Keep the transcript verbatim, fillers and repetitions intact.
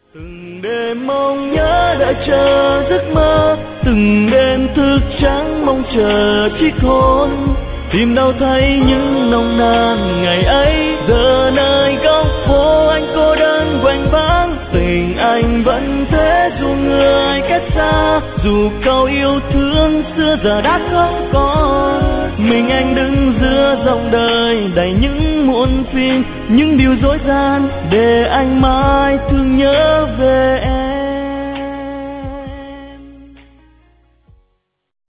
Từng đêm mong nhớ đợi chờ giấc mơ, từng đêm thức trắng mong chờ chiếc hôn. Tìm đâu thấy những nồng nàn ngày ấy, giờ nơi góc phố anh cô đơn quạnh vắng. Tình anh vẫn thế dù người cách xa, dù câu yêu thương xưa giờ đã không còn. Mình anh đứng giữa dòng đời đầy những muộn phiền, những điều dối gian để anh mãi thương nhớ về em.